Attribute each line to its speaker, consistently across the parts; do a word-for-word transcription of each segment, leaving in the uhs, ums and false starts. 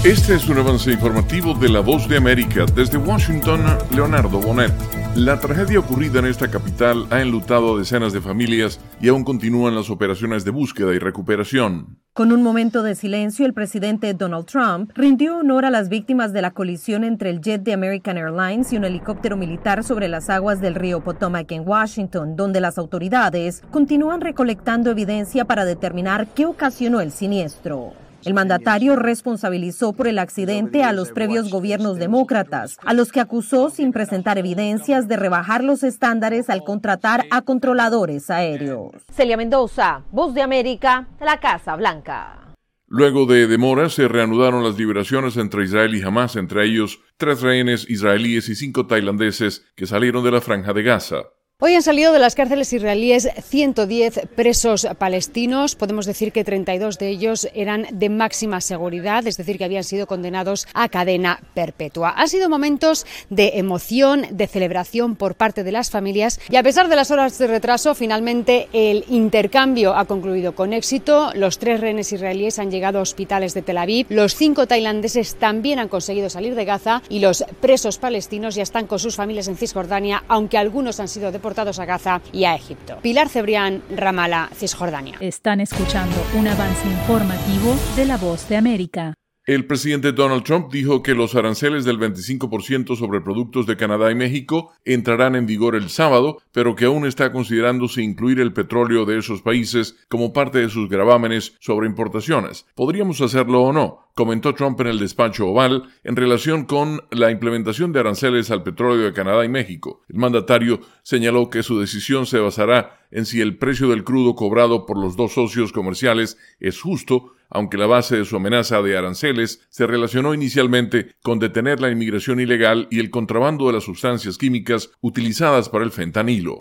Speaker 1: Este es un avance informativo de La Voz de América. Desde Washington, Leonardo Bonet. La tragedia ocurrida en esta capital ha enlutado a decenas de familias y aún continúan las operaciones de búsqueda y recuperación.
Speaker 2: Con un momento de silencio, el presidente Donald Trump rindió honor a las víctimas de la colisión entre el jet de American Airlines y un helicóptero militar sobre las aguas del río Potomac en Washington, donde las autoridades continúan recolectando evidencia para determinar qué ocasionó el siniestro. El mandatario responsabilizó por el accidente a los previos gobiernos demócratas, a los que acusó sin presentar evidencias de rebajar los estándares al contratar a controladores aéreos. Celia Mendoza, Voz de América, la Casa Blanca.
Speaker 1: Luego de demoras, se reanudaron las liberaciones entre Israel y Hamás, entre ellos tres rehenes israelíes y cinco tailandeses que salieron de la Franja de Gaza.
Speaker 3: Hoy han salido de las cárceles israelíes ciento diez presos palestinos. Podemos decir que treinta y dos de ellos eran de máxima seguridad, es decir, que habían sido condenados a cadena perpetua. Han sido momentos de emoción, de celebración por parte de las familias y a pesar de las horas de retraso, finalmente el intercambio ha concluido con éxito. Los tres rehenes israelíes han llegado a hospitales de Tel Aviv, los cinco tailandeses también han conseguido salir de Gaza y los presos palestinos ya están con sus familias en Cisjordania, aunque algunos han sido deportados a Gaza y a Egipto. Pilar Cebrián, Ramala, Cisjordania.
Speaker 4: Están escuchando un avance informativo de La Voz de América.
Speaker 1: El presidente Donald Trump dijo que los aranceles del veinticinco por ciento sobre productos de Canadá y México entrarán en vigor el sábado, pero que aún está considerándose incluir el petróleo de esos países como parte de sus gravámenes sobre importaciones. ¿Podríamos hacerlo o no?, comentó Trump en el despacho Oval en relación con la implementación de aranceles al petróleo de Canadá y México. El mandatario señaló que su decisión se basará en si el precio del crudo cobrado por los dos socios comerciales es justo, aunque la base de su amenaza de aranceles se relacionó inicialmente con detener la inmigración ilegal y el contrabando de las sustancias químicas utilizadas para el fentanilo.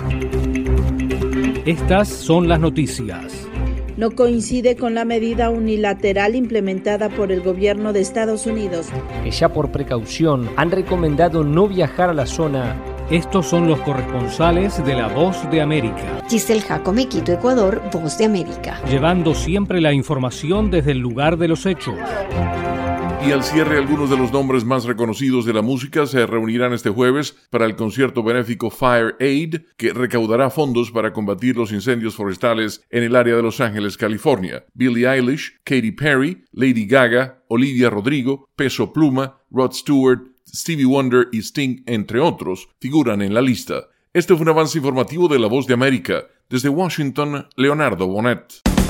Speaker 5: Estas son las noticias.
Speaker 6: No coincide con la medida unilateral implementada por el gobierno de Estados Unidos,
Speaker 7: que ya por precaución han recomendado no viajar a la zona.
Speaker 5: Estos son los corresponsales de La Voz de América.
Speaker 8: Giselle Jacome, Quito, Ecuador, Voz de América.
Speaker 5: Llevando siempre la información desde el lugar de los hechos.
Speaker 1: Y al cierre, algunos de los nombres más reconocidos de la música se reunirán este jueves para el concierto benéfico Fire Aid, que recaudará fondos para combatir los incendios forestales en el área de Los Ángeles, California. Billie Eilish, Katy Perry, Lady Gaga, Olivia Rodrigo, Peso Pluma, Rod Stewart, Stevie Wonder y Sting, entre otros, figuran en la lista. Este fue un avance informativo de La Voz de América. Desde Washington, Leonardo Bonet.